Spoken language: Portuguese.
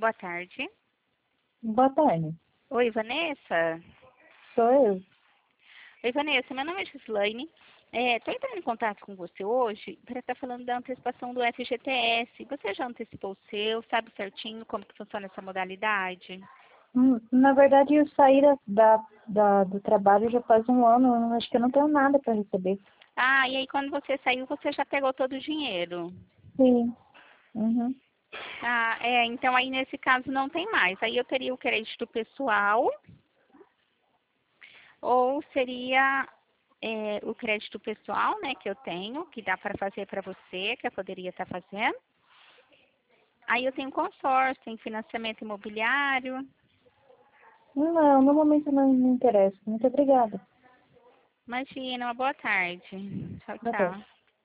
Boa tarde. Boa tarde. Oi, Vanessa? Sou eu. Oi, Vanessa. Meu nome é Gislaine. Estou entrando em contato com você hoje para estar falando da antecipação do FGTS. Você já antecipou o seu? Sabe certinho como que funciona essa modalidade? Na verdade, eu saí do trabalho já faz um ano. Acho que eu não tenho nada para receber. Ah, e aí quando você saiu, você já pegou todo o dinheiro? Sim. Uhum. Ah, então aí nesse caso não tem mais. Aí eu teria o crédito pessoal ou seria o crédito pessoal, né, que eu tenho, que dá para fazer para você, que eu poderia estar fazendo. Aí eu tenho consórcio, tenho financiamento imobiliário. Não, no momento não me interessa. Muito obrigada. Imagina, uma boa tarde. Tchau, Boa tarde. tchau.